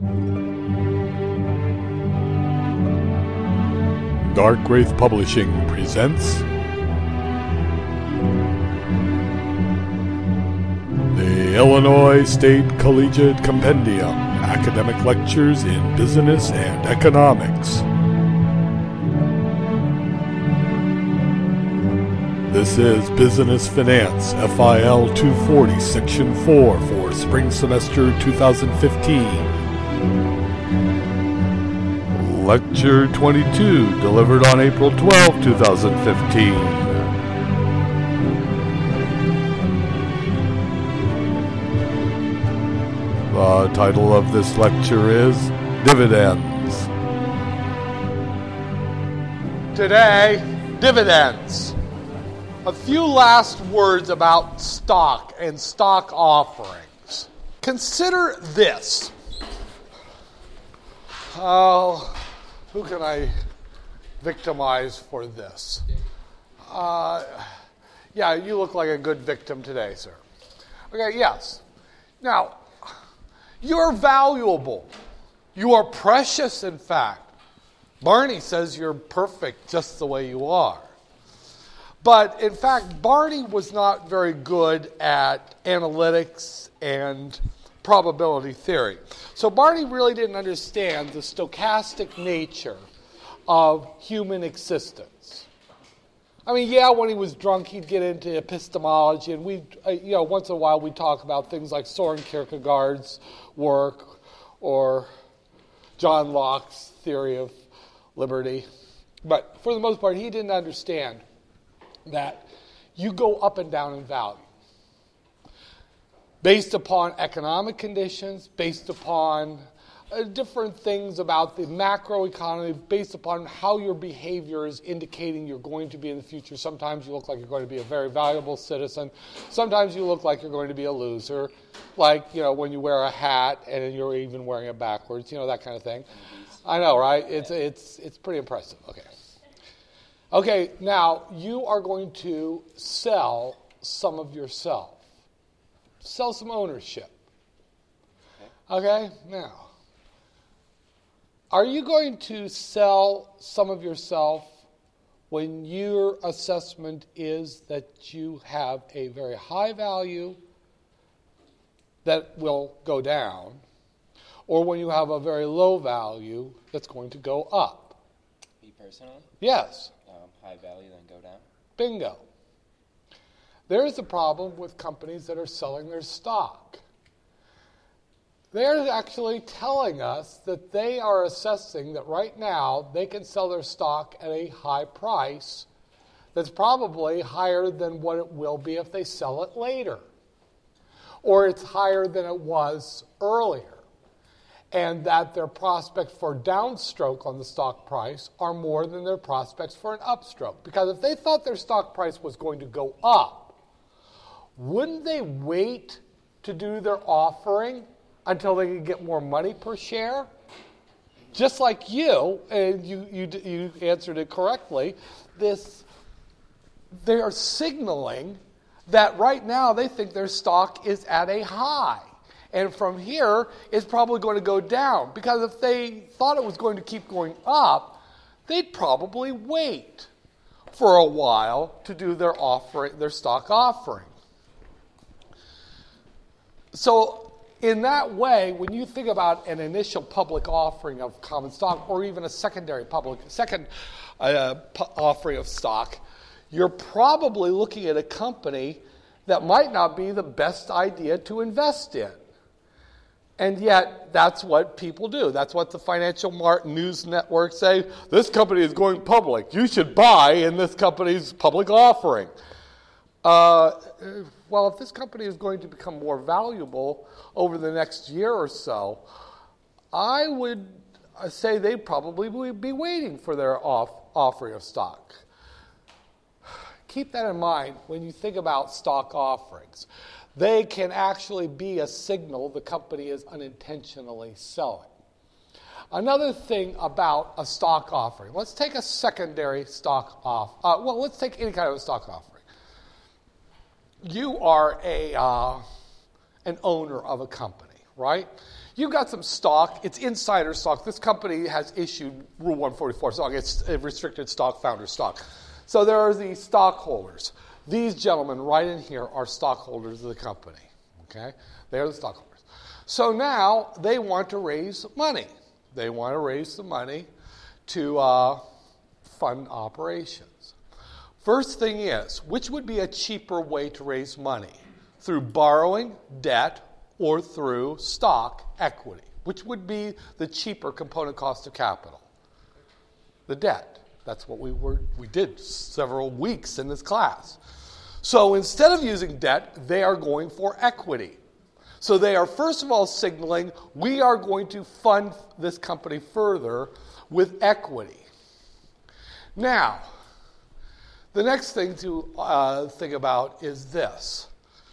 Dark Wraith Publishing presents the Illinois State Collegiate Compendium, Academic Lectures in Business and Economics. This is Business Finance, FIL 240, Section 4 for Spring Semester 2015. Lecture 22, delivered on April 12, 2015. The title of this lecture is Dividends. Today, dividends. A few last words about stock and stock offerings. Consider this. Who can I victimize for this? Yeah, you look like a good victim today, sir. Okay, yes. Now, you're valuable. You are precious, in fact. Barney says you're perfect just the way you are. But, in fact, Barney was not very good at analytics and probability theory. So Barney really didn't understand the stochastic nature of human existence. I mean, yeah, when he was drunk, he'd get into epistemology, and once in a while we'd talk about things like Soren Kierkegaard's work or John Locke's theory of liberty. But for the most part, he didn't understand that you go up and down in value based upon economic conditions, based upon different things about the macroeconomy, based upon how your behavior is indicating you're going to be in the future. Sometimes you look like you're going to be a very valuable citizen. Sometimes you look like you're going to be a loser, like, when you wear a hat and you're even wearing it backwards, that kind of thing. I know, right? It's pretty impressive. Okay, now you are going to sell some of yourself. Sell some ownership. Okay, now, are you going to sell some of yourself when your assessment is that you have a very high value that will go down, or when you have a very low value that's going to go up? Me personally? Yes. High value, then go down? Bingo. There is a problem with companies that are selling their stock. They're actually telling us that they are assessing that right now they can sell their stock at a high price that's probably higher than what it will be if they sell it later. Or it's higher than it was earlier. And that their prospects for downstroke on the stock price are more than their prospects for an upstroke. Because if they thought their stock price was going to go up, wouldn't they wait to do their offering until they could get more money per share? Just like you, and you answered it correctly, they are signaling that right now they think their stock is at a high. And from here, it's probably going to go down. Because if they thought it was going to keep going up, they'd probably wait for a while to do their stock offering. So in that way, when you think about an initial public offering of common stock, or even a second offering of stock, you're probably looking at a company that might not be the best idea to invest in. And yet, that's what people do. That's what the financial news networks say. This company is going public. You should buy in this company's public offering. Well, if this company is going to become more valuable over the next year or so, I would say they probably would be waiting for their offering of stock. Keep that in mind when you think about stock offerings. They can actually be a signal the company is unintentionally selling. Another thing about a stock offering. Let's take a secondary stock let's take any kind of a stock offering. You are an owner of a company, right? You got some stock. It's insider stock. This company has issued Rule 144 stock. It's a restricted stock, founder stock. So there are these stockholders. These gentlemen right in here are stockholders of the company. Okay? They are the stockholders. So now they want to raise money. They want to raise the money to fund operations. First thing is, which would be a cheaper way to raise money? Through borrowing, debt, or through stock, equity? Which would be the cheaper component cost of capital? The debt. That's what we did several weeks in this class. So instead of using debt, they are going for equity. So they are first of all signaling, we are going to fund this company further with equity. Now, the next thing to think about is this.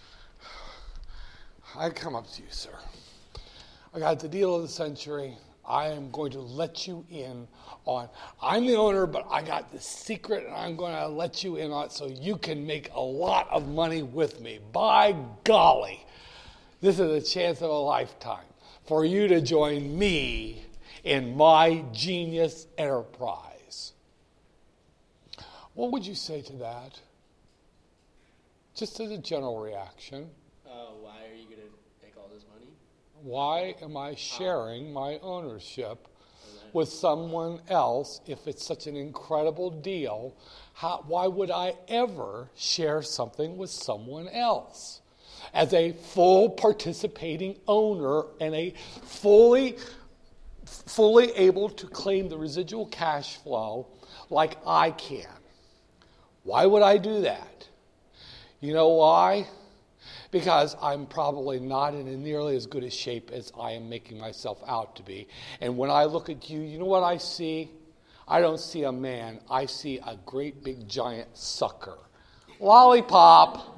I come up to you, sir. I got the deal of the century. I am going to let you in on, I'm the owner, but I got the secret, and I'm going to let you in on it so you can make a lot of money with me. By golly, this is a chance of a lifetime for you to join me in my genius enterprise. What would you say to that? Just as a general reaction. Why are you going to make all this money? Why am I sharing my ownership with someone else if it's such an incredible deal? Why would I ever share something with someone else? As a full participating owner and a fully able to claim the residual cash flow like I can. Why would I do that? You know why? Because I'm probably not in nearly as good a shape as I am making myself out to be. And when I look at you, you know what I see? I don't see a man. I see a great big giant sucker. Lollipop.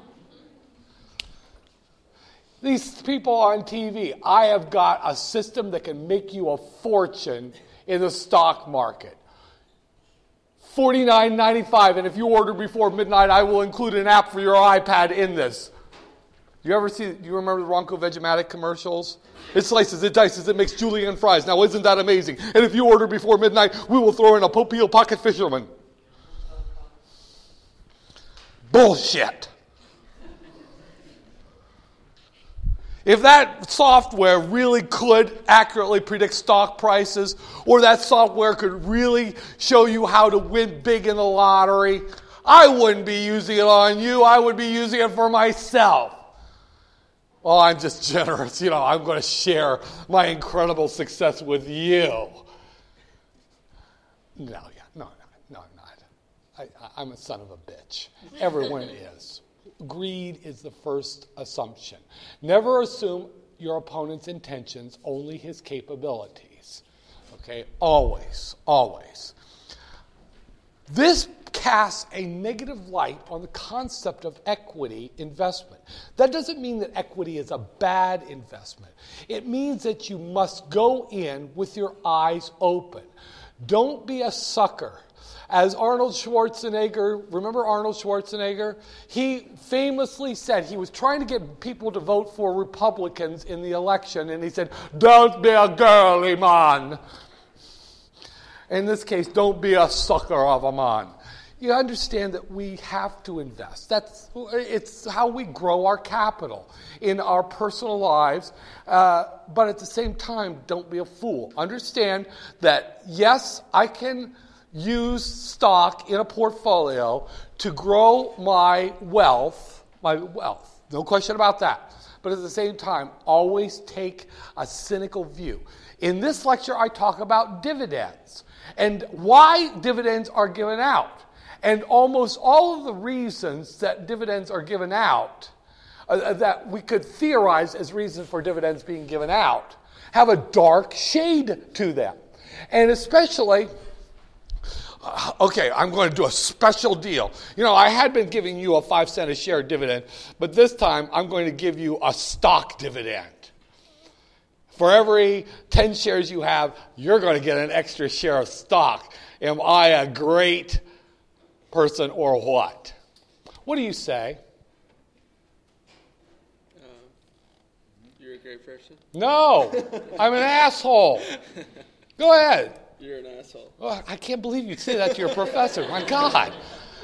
These people on TV, I have got a system that can make you a fortune in the stock market. $49.95, and if you order before midnight, I will include an app for your iPad in this. Do you remember the Ronco Vegematic commercials? It slices, it dices, it makes julienne fries. Now, isn't that amazing? And if you order before midnight, we will throw in a Popeil pocket fisherman. Bullshit. If that software really could accurately predict stock prices, or that software could really show you how to win big in the lottery, I wouldn't be using it on you. I would be using it for myself. Well, I'm just generous. I'm going to share my incredible success with you. No, I'm not. I'm a son of a bitch. Everyone is. Greed is the first assumption. Never assume your opponent's intentions, only his capabilities. Okay? Always, always. This casts a negative light on the concept of equity investment. That doesn't mean that equity is a bad investment. It means that you must go in with your eyes open. Don't be a sucker. As Arnold Schwarzenegger, remember Arnold Schwarzenegger? He famously said he was trying to get people to vote for Republicans in the election, and he said, "Don't be a girly man." In this case, don't be a sucker of a man. You understand that we have to invest. It's how we grow our capital in our personal lives. But at the same time, don't be a fool. Understand that, yes, I can use stock in a portfolio to grow my wealth. No question about that. But at the same time, always take a cynical view. In this lecture, I talk about dividends and why dividends are given out. And almost all of the reasons that dividends are given out, that we could theorize as reasons for dividends being given out, have a dark shade to them. And especially, I'm going to do a special deal. I had been giving you a 5 cent a share dividend, but this time I'm going to give you a stock dividend. For every 10 shares you have, you're going to get an extra share of stock. Am I a great person or what? What do you say? You're a great person? No, I'm an asshole. Go ahead. You're an asshole. Oh, I can't believe you say that to your professor. My God.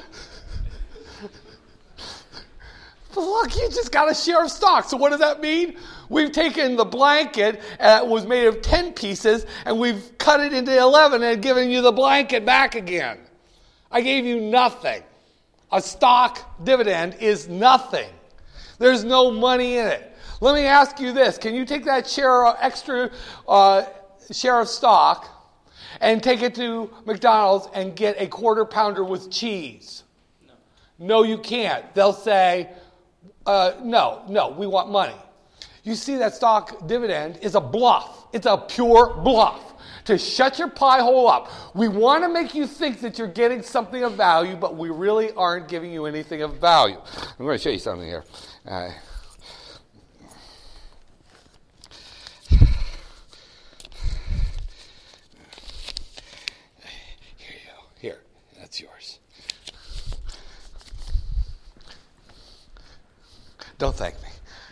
But look, you just got a share of stock. So what does that mean? We've taken the blanket that was made of 10 pieces and we've cut it into 11 and given you the blanket back again. I gave you nothing. A stock dividend is nothing. There's no money in it. Let me ask you this. Can you take that extra share of stock and take it to McDonald's and get a quarter pounder with cheese? No, you can't. They'll say, no, we want money. You see, that stock dividend is a bluff. It's a pure bluff to shut your pie hole up. We want to make you think that you're getting something of value, but we really aren't giving you anything of value. I'm going to show you something here. Here you go. Here, that's yours. Don't thank me.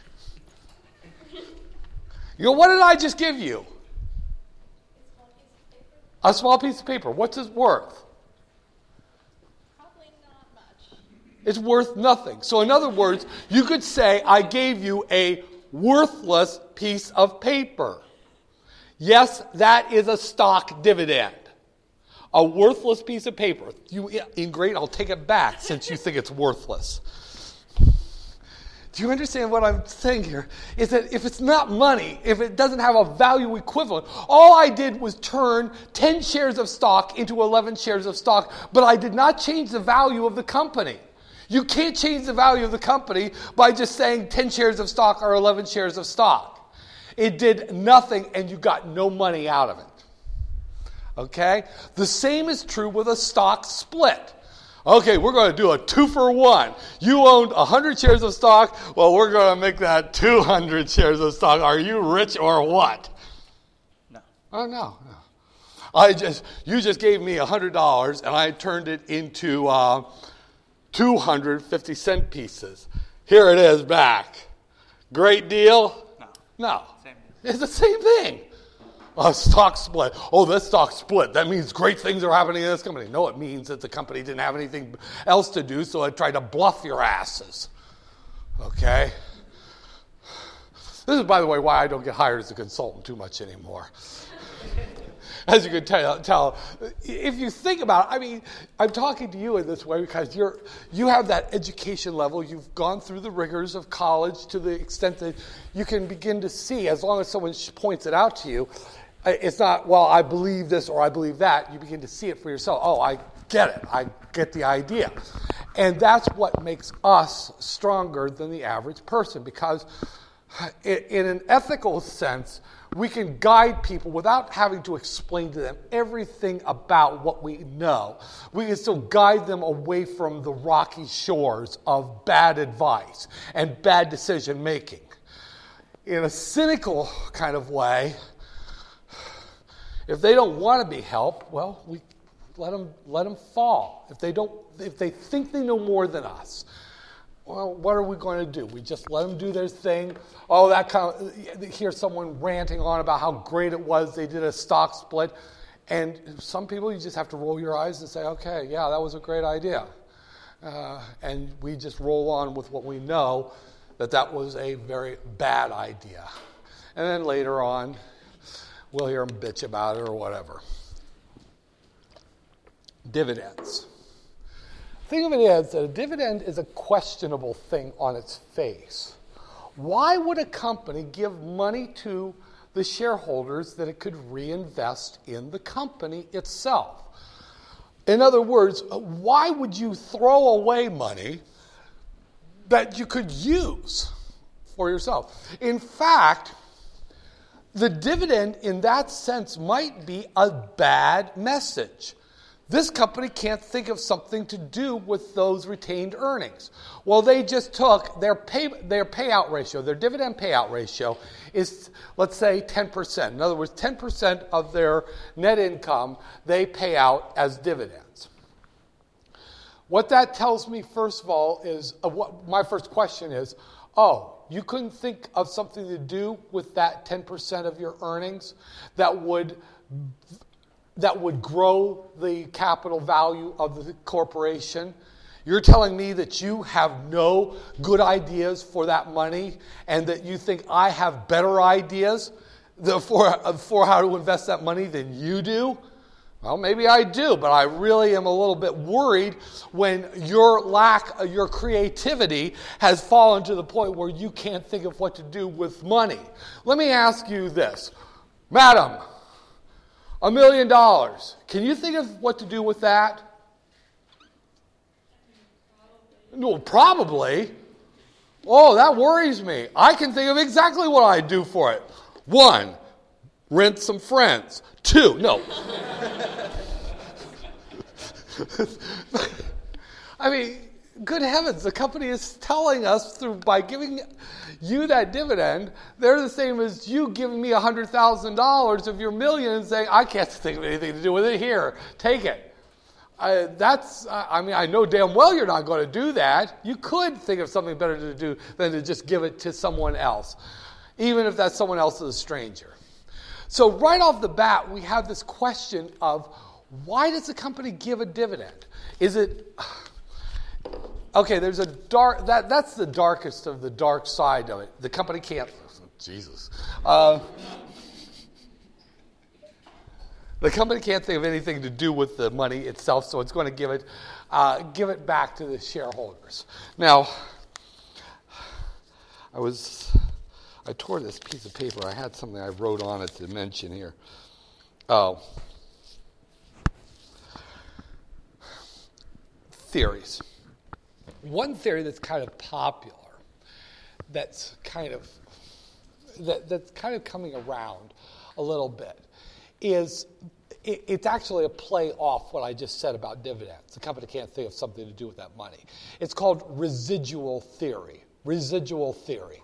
You go, what did I just give you? A small piece of paper. What's it worth? Probably not much. It's worth nothing. So in other words, you could say, I gave you a worthless piece of paper. Yes, that is a stock dividend. A worthless piece of paper. Great, I'll take it back since you think it's worthless. Do you understand what I'm saying here? Is that if it's not money, if it doesn't have a value equivalent, all I did was turn 10 shares of stock into 11 shares of stock, but I did not change the value of the company. You can't change the value of the company by just saying 10 shares of stock or 11 shares of stock. It did nothing and you got no money out of it. Okay? The same is true with a stock split. Okay, we're going to do a 2-for-1. You owned 100 shares of stock. Well, we're going to make that 200 shares of stock. Are you rich or what? No. Oh, no. You just gave me $100 and I turned it into 200 50-cent pieces. Here it is back. Great deal? No. Same deal. It's the same thing. A stock split. Oh, this stock split. That means great things are happening in this company. No, it means that the company didn't have anything else to do, so it tried to bluff your asses. Okay? This is, by the way, why I don't get hired as a consultant too much anymore. As you can tell, if you think about it, I mean, I'm talking to you in this way because you have that education level. You've gone through the rigors of college to the extent that you can begin to see, as long as someone points it out to you, it's not, well, I believe this or I believe that. You begin to see it for yourself. Oh, I get it. I get the idea. And that's what makes us stronger than the average person, because in an ethical sense, we can guide people without having to explain to them everything about what we know. We can still guide them away from the rocky shores of bad advice and bad decision making. In a cynical kind of way, if they don't want to be helped, well, we let them fall. If they think they know more than us, well, what are we going to do? We just let them do their thing. Oh, hear someone ranting on about how great it was. They did a stock split. And some people, you just have to roll your eyes and say, okay, yeah, that was a great idea. And we just roll on with what we know, that was a very bad idea. And then later on, we'll hear them bitch about it or whatever. Dividends. Think of it as that a dividend is a questionable thing on its face. Why would a company give money to the shareholders that it could reinvest in the company itself? In other words, why would you throw away money that you could use for yourself? In fact, the dividend in that sense might be a bad message. This company can't think of something to do with those retained earnings. Well, they just took their payout ratio, their dividend payout ratio is, let's say, 10%. In other words, 10% of their net income they pay out as dividends. What that tells me, first of all, is my first question is, oh, You couldn't think of something to do with that 10% of your earnings that would grow the capital value of the corporation. You're telling me that you have no good ideas for that money and that you think I have better ideas for how to invest that money than you do? Well, maybe I do, but I really am a little bit worried when your creativity has fallen to the point where you can't think of what to do with money. Let me ask you this. Madam, $1 million. Can you think of what to do with that? No, probably. Oh, that worries me. I can think of exactly what I'd do for it. 1, rent some friends. 2, no. I mean, good heavens, the company is telling us by giving you that dividend, they're the same as you giving me $100,000 of your million and saying, I can't think of anything to do with it. Here, take it. I know damn well you're not going to do that. You could think of something better to do than to just give it to someone else, even if that someone else is a stranger. So right off the bat, we have this question of, why does the company give a dividend? Is it... Okay, there's a dark... That's the darkest of the dark side of it. The company can't... Jesus. The company can't think of anything to do with the money itself, so it's going to give it back to the shareholders. Now, I tore this piece of paper. I had something I wrote on it to mention here. Oh. Theories. One theory that's kind of popular, that's kind of coming around a little bit, is it's actually a play off what I just said about dividends. The company can't think of something to do with that money. It's called residual theory. Residual theory.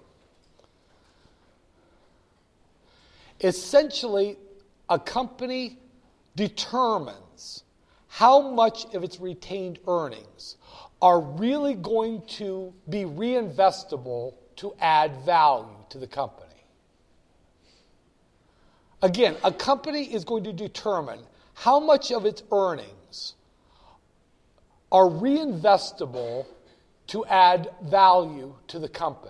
Essentially, a company determines how much of its retained earnings are really going to be reinvestable to add value to the company. Again, a company is going to determine how much of its earnings are reinvestable to add value to the company.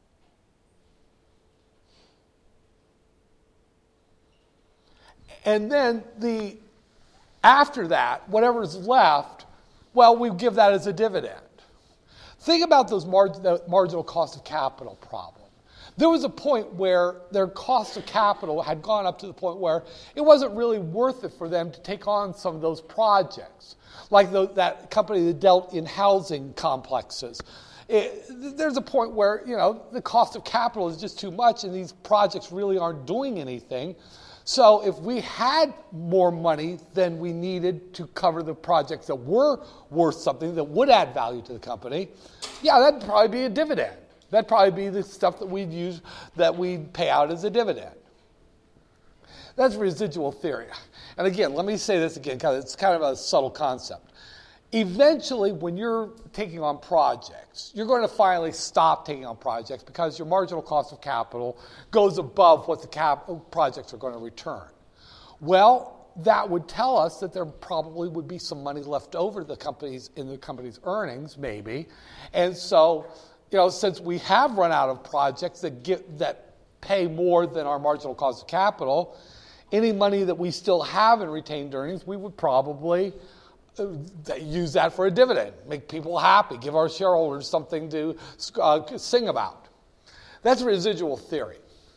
And then after that, whatever's left, well, we give that as a dividend. Think about the marginal cost of capital problem. There was a point where their cost of capital had gone up to the point where it wasn't really worth it for them to take on some of those projects, like that company that dealt in housing complexes. There's a point where, the cost of capital is just too much and these projects really aren't doing anything. So if we had more money than we needed to cover the projects that were worth something, that would add value to the company, that'd probably be a dividend. That'd probably be the stuff that we'd use, that we'd pay out as a dividend. That's residual theory. And again, let me say this again, because it's kind of a subtle concept. Eventually, when you're taking on projects, you're going to finally stop taking on projects because your marginal cost of capital goes above what the projects are going to return. Well, that would tell us that there probably would be some money left over in the company's earnings, maybe. And so, since we have run out of projects that pay more than our marginal cost of capital, any money that we still have in retained earnings, we would probably use that for a dividend, make people happy, give our shareholders something to sing about. That's residual theory.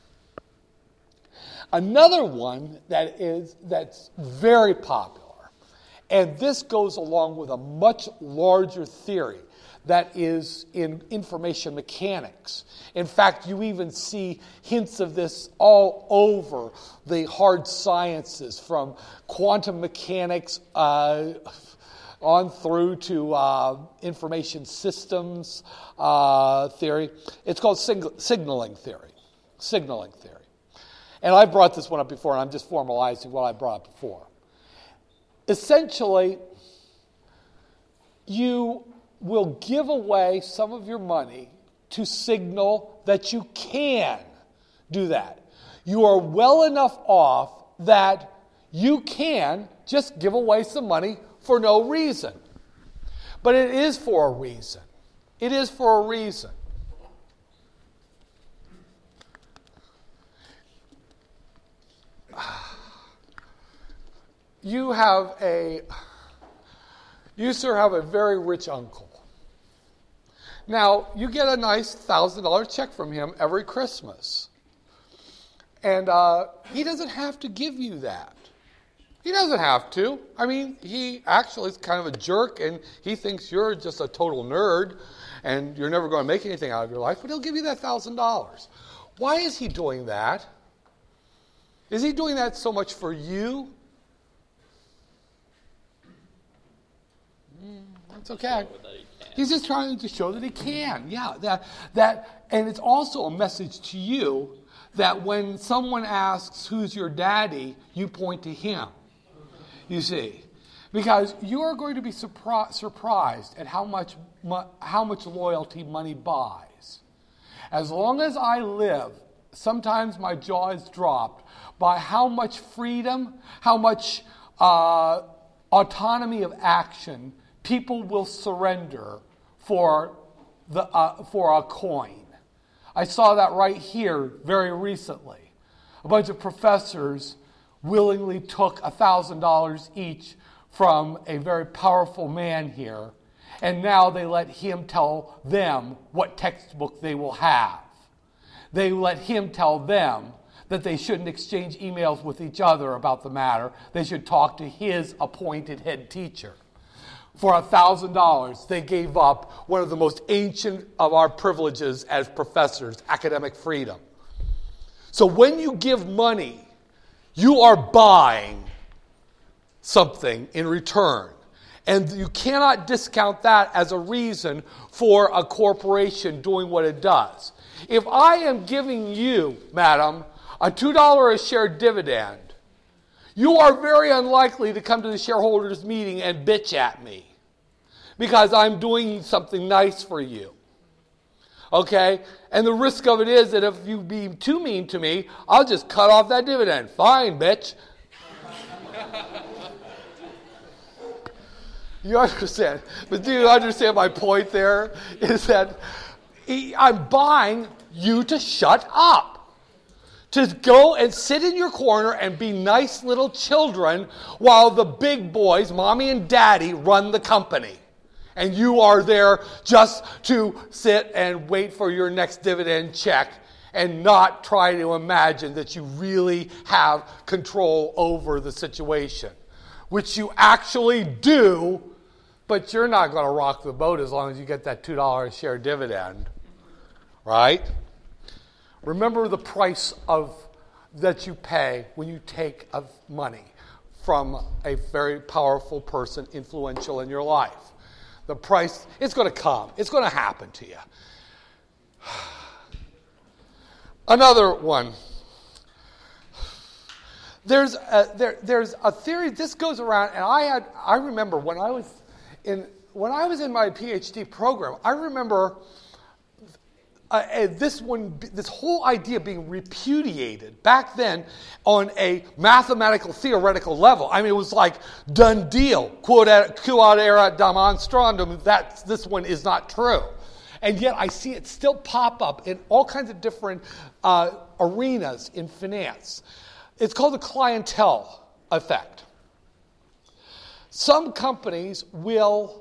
Another one that's very popular, and this goes along with a much larger theory that is in information mechanics. In fact, you even see hints of this all over the hard sciences, from quantum mechanics on through to information systems theory. It's called signaling theory. Signaling theory. And I brought this one up before, and I'm just formalizing what I brought up before. Essentially, you will give away some of your money to signal that you can do that. You are well enough off that you can just give away some money for no reason. But it is for a reason. It is for a reason. You, sir, have a very rich uncle. Now, you get a nice $1,000 check from him every Christmas. And he doesn't have to give you that. He doesn't have to. I mean, he actually is kind of a jerk, and he thinks you're just a total nerd, and you're never going to make anything out of your life, but he'll give you that $1,000. Why is he doing that? Is he doing that so much for you? It's okay. He's just trying to show that he can. Yeah, that, and it's also a message to you that when someone asks who's your daddy, you point to him. You see, because you are going to be surprised at how much loyalty money buys. As long as I live, sometimes my jaw is dropped by how much freedom, how much autonomy of action people will surrender for a coin. I saw that right here very recently. A bunch of professors willingly took $1,000 each from a very powerful man here, and now they let him tell them what textbook they will have. They let him tell them that they shouldn't exchange emails with each other about the matter. They should talk to his appointed head teacher. For $1,000, they gave up one of the most ancient of our privileges as professors, academic freedom. So when you give money, you are buying something in return. And you cannot discount that as a reason for a corporation doing what it does. If I am giving you, madam, a $2 a share dividend, you are very unlikely to come to the shareholders meeting and bitch at me because I'm doing something nice for you. Okay? And the risk of it is that if you be too mean to me, I'll just cut off that dividend. Fine, bitch. You understand? But do you understand my point there? Is that I'm buying you to shut up. To go and sit in your corner and be nice little children while the big boys, mommy and daddy, run the company. And you are there just to sit and wait for your next dividend check and not try to imagine that you really have control over the situation. Which you actually do, but you're not going to rock the boat as long as you get that $2 a share dividend. Right? Remember the price that you pay when you take of money from a very powerful person, influential in your life. The price, it's going to come. It's going to happen to you. Another one. There's a theory. This goes around, and I remember when I was in my PhD program. I remember this whole idea being repudiated back then on a mathematical theoretical level. I mean, it was like done deal. Quod erat demonstrandum. That this one is not true. And yet I see it still pop up in all kinds of different arenas in finance. It's called the clientele effect. Some companies will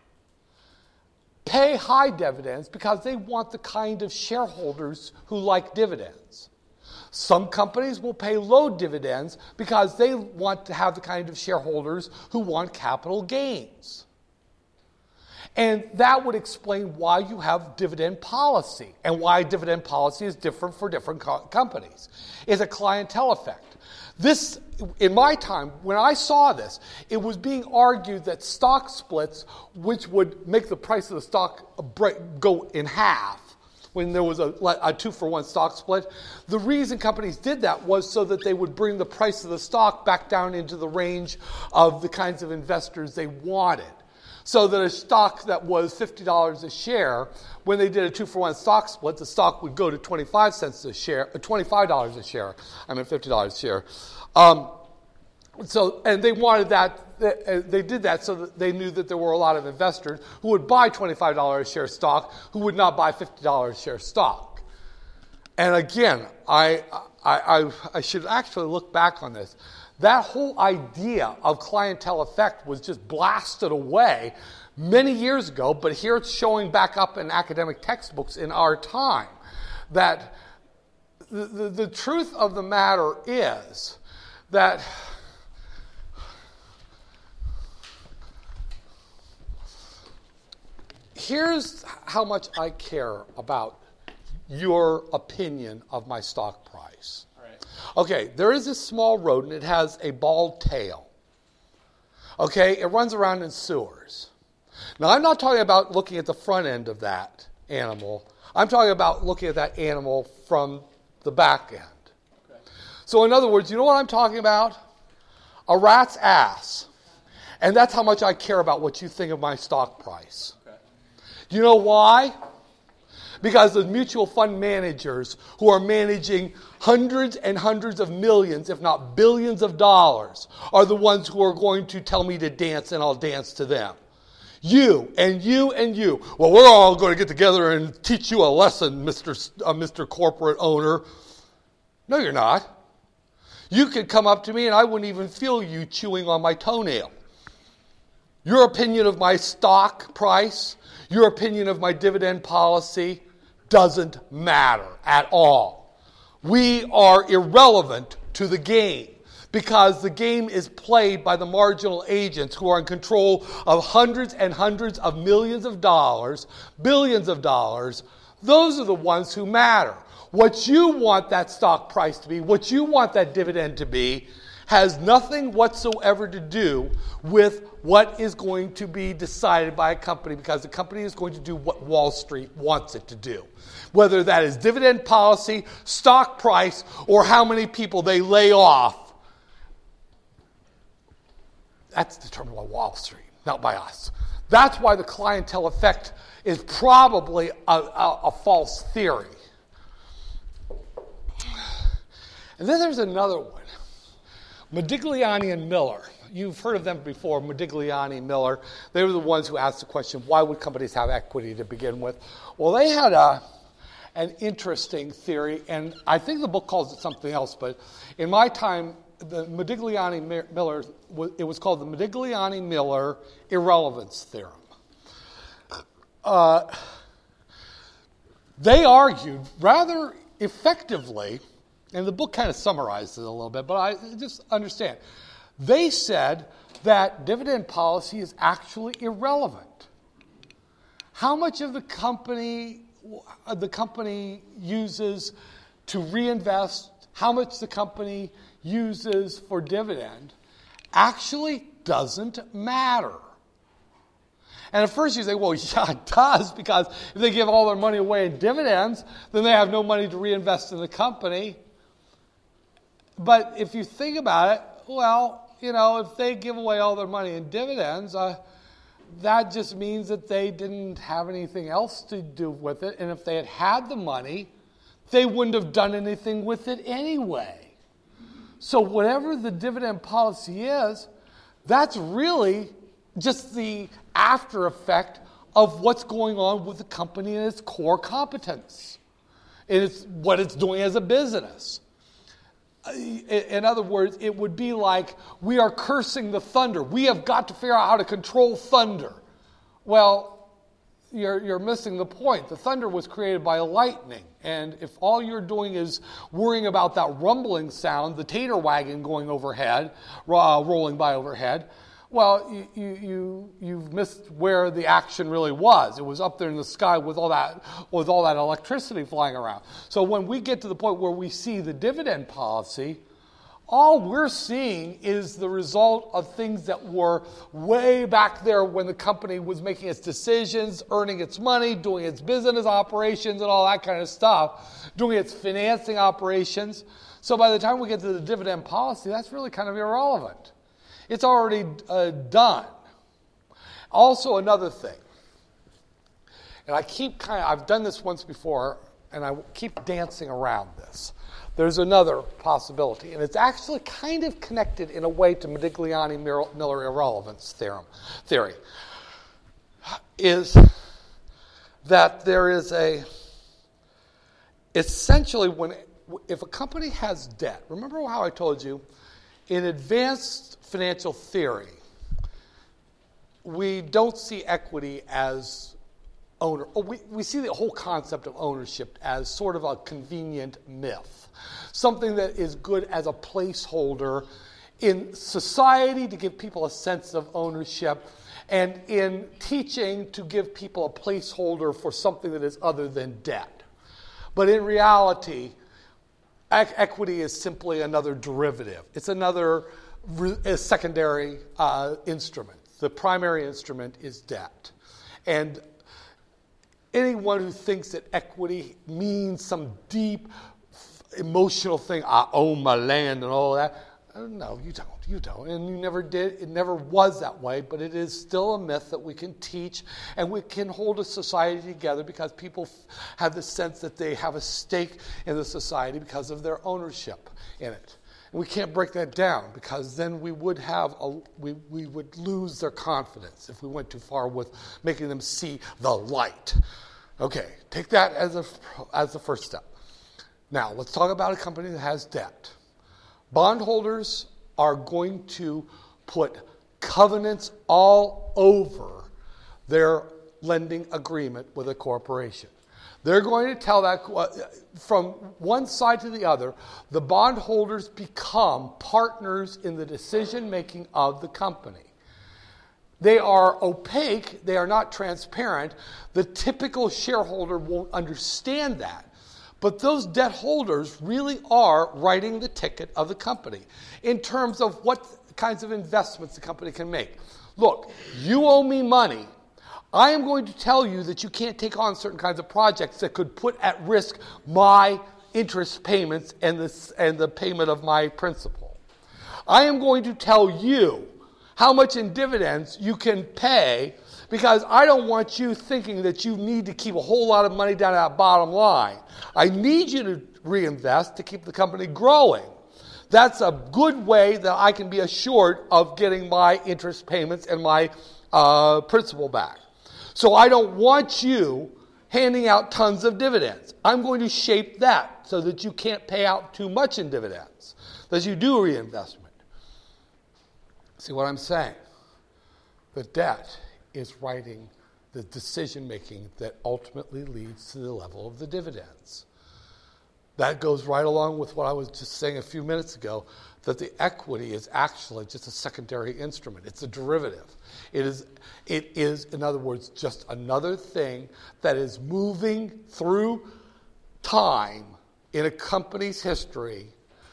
pay high dividends because they want the kind of shareholders who like dividends. Some companies will pay low dividends because they want to have the kind of shareholders who want capital gains. And that would explain why you have dividend policy and why dividend policy is different for different companies. It's a clientele effect. This, in my time, when I saw this, it was being argued that stock splits, which would make the price of the stock go in half, when there was a 2-for-1 stock split, the reason companies did that was so that they would bring the price of the stock back down into the range of the kinds of investors they wanted. So that a stock that was $50 a share, when they did a 2-for-1 stock split, the stock would go to 25 cents a share, $25 a share. I mean $50 a share. And they wanted that. They did that so that they knew that there were a lot of investors who would buy $25 a share stock, who would not buy $50 a share stock. And again, I should actually look back on this. That whole idea of clientele effect was just blasted away many years ago, but here it's showing back up in academic textbooks in our time. That the truth of the matter is that here's how much I care about your opinion of my stock price. Okay, there is this small rodent. It has a bald tail. Okay, it runs around in sewers. Now, I'm not talking about looking at the front end of that animal. I'm talking about looking at that animal from the back end. Okay. So, in other words, you know what I'm talking about? A rat's ass. And that's how much I care about what you think of my stock price. Okay. Do you know why? Because the mutual fund managers who are managing hundreds and hundreds of millions, if not billions of dollars, are the ones who are going to tell me to dance, and I'll dance to them. You and you and you. Well, we're all going to get together and teach you a lesson, Mr. Corporate Owner. No, you're not. You could come up to me and I wouldn't even feel you chewing on my toenail. Your opinion of my stock price, your opinion of my dividend policy, doesn't matter at all. We are irrelevant to the game because the game is played by the marginal agents who are in control of hundreds and hundreds of millions of dollars, billions of dollars. Those are the ones who matter. What you want that stock price to be, what you want that dividend to be, has nothing whatsoever to do with what is going to be decided by a company, because the company is going to do what Wall Street wants it to do. Whether that is dividend policy, stock price, or how many people they lay off, that's determined by Wall Street, not by us. That's why the clientele effect is probably a false theory. And then there's another one. Modigliani and Miller. You've heard of them before, Modigliani and Miller. They were the ones who asked the question, why would companies have equity to begin with? Well, they had an interesting theory, and I think the book calls it something else, but in my time, the Modigliani-Miller, it was called the Modigliani-Miller irrelevance theorem. They argued rather effectively, and the book kind of summarized it a little bit, but I just understand. They said that dividend policy is actually irrelevant. How much of the company uses to reinvest, how much the company uses for dividend, actually doesn't matter. And at first you say, well, yeah, it does, because if they give all their money away in dividends, then they have no money to reinvest in the company. But if you think about it, well, if they give away all their money in dividends, that just means that they didn't have anything else to do with it. And if they had had the money, they wouldn't have done anything with it anyway. So whatever the dividend policy is, that's really just the after effect of what's going on with the company and its core competence. And it's what it's doing as a business. In other words, it would be like we are cursing the thunder. We have got to figure out how to control thunder. Well, you're missing the point. The thunder was created by lightning. And if all you're doing is worrying about that rumbling sound, the tater wagon going overhead, rolling by overhead, well, you've missed where the action really was. It was up there in the sky with all that electricity flying around. So when we get to the point where we see the dividend policy, all we're seeing is the result of things that were way back there when the company was making its decisions, earning its money, doing its business operations and all that kind of stuff, doing its financing operations. So by the time we get to the dividend policy, that's really kind of irrelevant. It's already done. Also, another thing, and I've done this once before, and I keep dancing around this. There's another possibility, and it's actually kind of connected in a way to Modigliani-Miller irrelevance theory, is that there is essentially if a company has debt, remember how I told you, in advanced financial theory, we don't see equity as owner. We see the whole concept of ownership as sort of a convenient myth, something that is good as a placeholder in society to give people a sense of ownership, and in teaching to give people a placeholder for something that is other than debt. But in reality, equity is simply another derivative. It's another secondary instrument. The primary instrument is debt. And anyone who thinks that equity means some deep emotional thing, I own my land and all that, no, you don't. And you never did. It never was that way, but it is still a myth that we can teach, and we can hold a society together because people have the sense that they have a stake in the society because of their ownership in it. And we can't break that down, because then we would we would lose their confidence if we went too far with making them see the light. Okay, take that as the first step. Now, let's talk about a company that has debt. Bondholders are going to put covenants all over their lending agreement with a corporation. They're going to tell that, from one side to the other, the bondholders become partners in the decision-making of the company. They are opaque. They are not transparent. The typical shareholder won't understand that. But those debt holders really are writing the ticket of the company in terms of what kinds of investments the company can make. Look, you owe me money. I am going to tell you that you can't take on certain kinds of projects that could put at risk my interest payments and the payment of my principal. I am going to tell you how much in dividends you can pay, because I don't want you thinking that you need to keep a whole lot of money down at that bottom line. I need you to reinvest to keep the company growing. That's a good way that I can be assured of getting my interest payments and my principal back. So I don't want you handing out tons of dividends. I'm going to shape that so that you can't pay out too much in dividends, that you do reinvestment. See what I'm saying? The debt is writing the decision-making that ultimately leads to the level of the dividends. That goes right along with what I was just saying a few minutes ago, that the equity is actually just a secondary instrument. It's a derivative. It is, in other words, just another thing that is moving through time in a company's history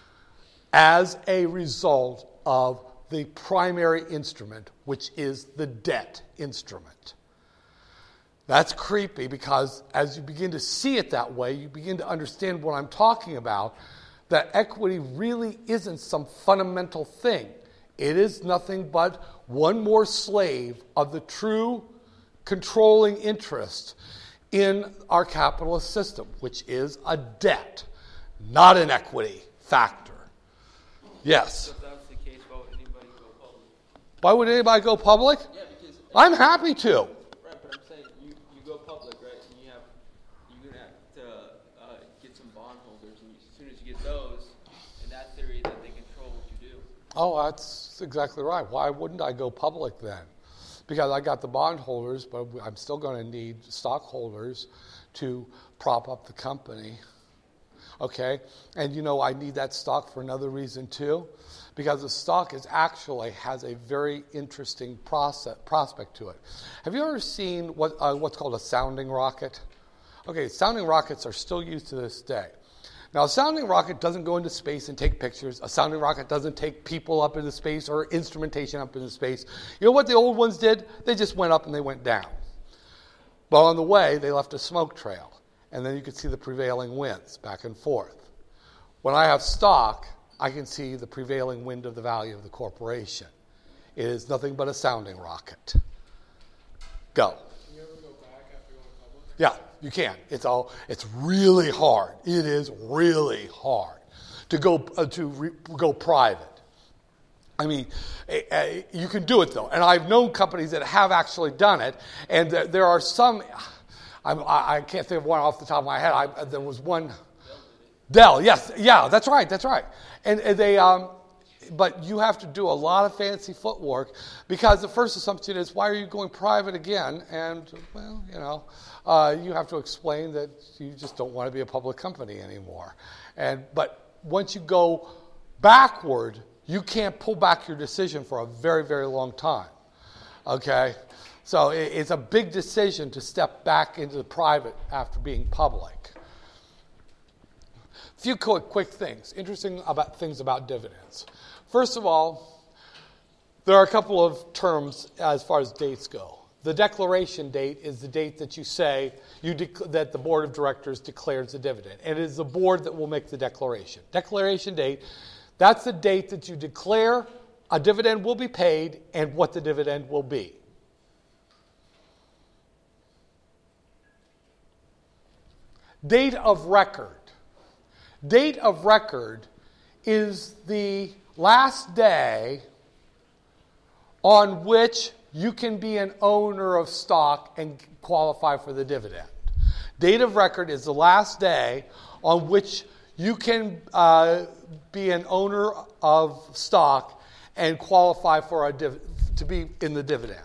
as a result of the primary instrument, which is the debt instrument. That's creepy, because as you begin to see it that way, you begin to understand what I'm talking about, that equity really isn't some fundamental thing. It is nothing but one more slave of the true controlling interest in our capitalist system, which is a debt, not an equity factor. Yes? If that's the case, why would anybody go public? Why would anybody go public? Yeah, because... I'm happy to. Right, but I'm saying you go public, right, and you're going to have to get some bondholders, and as soon as you get those, in that theory, that they control what you do. Oh, that's exactly right. Why wouldn't I go public then? Because I got the bondholders, but I'm still going to need stockholders to prop up the company. Okay? And I need that stock for another reason too, because the stock has a very interesting prospect to it. Have you ever seen what's called a sounding rocket? Okay, sounding rockets are still used to this day. Now, a sounding rocket doesn't go into space and take pictures. A sounding rocket doesn't take people up into space or instrumentation up into space. You know what the old ones did? They just went up and they went down. But on the way, they left a smoke trail. And then you could see the prevailing winds back and forth. When I have stock, I can see the prevailing wind of the value of the corporation. It is nothing but a sounding rocket. Go. Can you ever go back after going public? Yeah, you can. It's really hard. It is really hard to go private. I mean, you can do it though, and I've known companies that have actually done it, and there are some. I can't think of one off the top of my head. There was one. Dell, yes, yeah, that's right, and they. But you have to do a lot of fancy footwork because the first assumption is, why are you going private again? And, well, you have to explain that you just don't want to be a public company anymore. But once you go backward, you can't pull back your decision for a very, very long time. Okay? So it's a big decision to step back into the private after being public. A few quick things, interesting things about dividends. First of all, there are a couple of terms as far as dates go. The declaration date is the date that you say that the board of directors declares the dividend. And it is the board that will make the declaration. Declaration date, that's the date that you declare a dividend will be paid and what the dividend will be. Date of record. Date of record is the last day on which you can be an owner of stock and qualify for the dividend. Date of record is the last day on which you can be an owner of stock and qualify for to be in the dividend.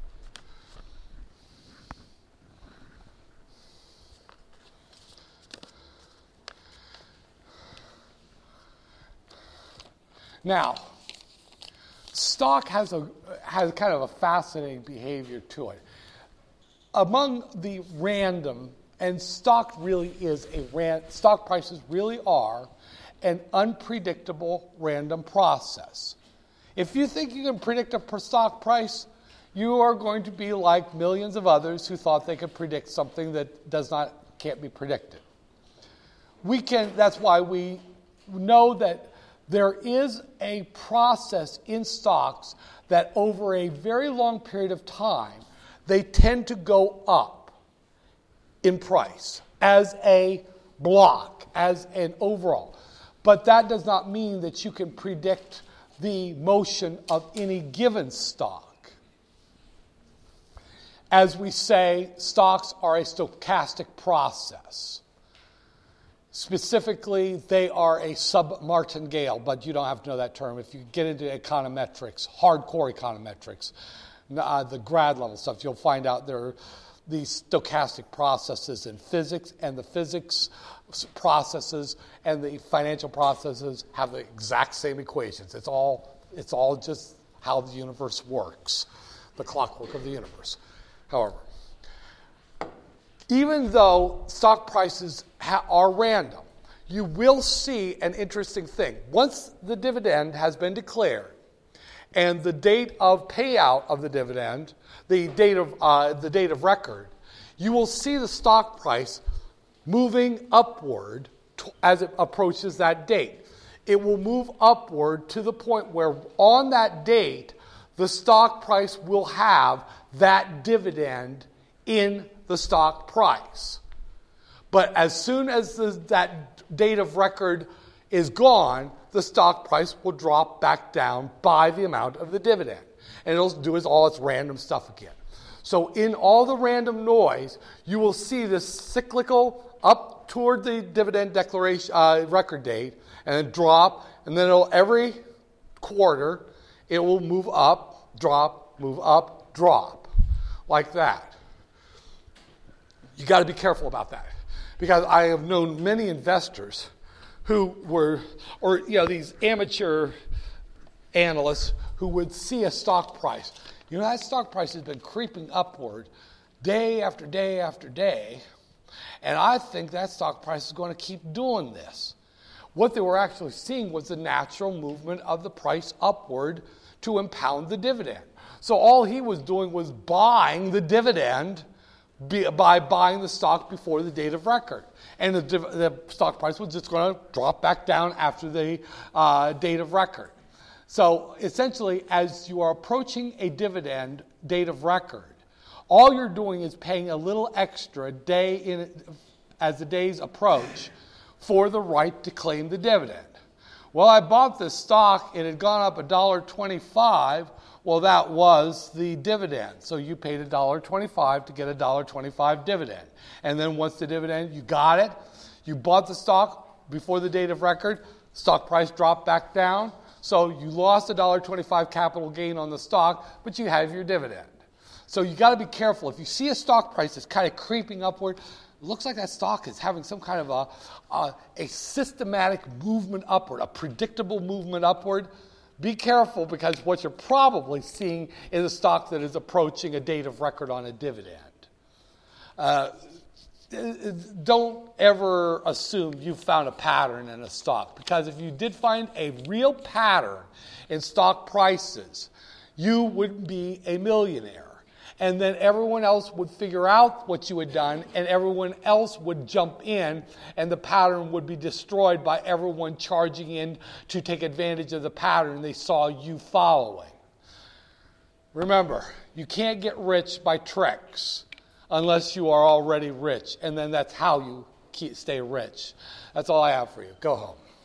Now, stock has kind of a fascinating behavior to it. Among the random, and stock prices really are an unpredictable random process. If you think you can predict a stock price, you are going to be like millions of others who thought they could predict something that can't be predicted. That's why we know that there is a process in stocks that over a very long period of time, they tend to go up in price as a block, as an overall. But that does not mean that you can predict the motion of any given stock. As we say, stocks are a stochastic process. Specifically, they are a sub-martingale, but you don't have to know that term. If you get into econometrics, hardcore econometrics, the grad level stuff, you'll find out there are these stochastic processes in physics, and the physics processes and the financial processes have the exact same equations. It's all just how the universe works, the clockwork of the universe. However, even though stock prices are random, you will see an interesting thing. Once the dividend has been declared and the date of payout of the dividend, the date of record, you will see the stock price moving upward as it approaches that date. It will move upward to the point where on that date, the stock price will have that dividend in the stock price. But as soon as that date of record is gone, the stock price will drop back down by the amount of the dividend. And it'll do all its random stuff again. So in all the random noise, you will see this cyclical up toward the dividend declaration record date, and then drop, and then every quarter it will move up, drop, move up, drop, like that. You got to be careful about that, because I have known many investors who were, these amateur analysts who would see a stock price. That stock price has been creeping upward day after day after day, and I think that stock price is going to keep doing this. What they were actually seeing was the natural movement of the price upward to impound the dividend. So all he was doing was buying the dividend by buying the stock before the date of record. And the stock price was just going to drop back down after the date of record. So essentially, as you are approaching a dividend date of record, All you're doing is paying a little extra day in as the days approach for the right to claim the dividend. Well, I bought this stock, it had gone up $1.25. Well, that was the dividend. So you paid $1.25 to get a $1.25 dividend. And then once the dividend, you got it, you bought the stock before the date of record, stock price dropped back down. So you lost $1.25 capital gain on the stock, but you have your dividend. So you got to be careful. If you see a stock price that's kind of creeping upward, it looks like that stock is having some kind of a systematic movement upward, a predictable movement upward. Be careful, because what you're probably seeing is a stock that is approaching a date of record on a dividend. Don't ever assume you've found a pattern in a stock, because if you did find a real pattern in stock prices, you would be a millionaire. And then everyone else would figure out what you had done, and everyone else would jump in, and the pattern would be destroyed by everyone charging in to take advantage of the pattern they saw you following. Remember, you can't get rich by tricks unless you are already rich, and then that's how you stay rich. That's all I have for you. Go home.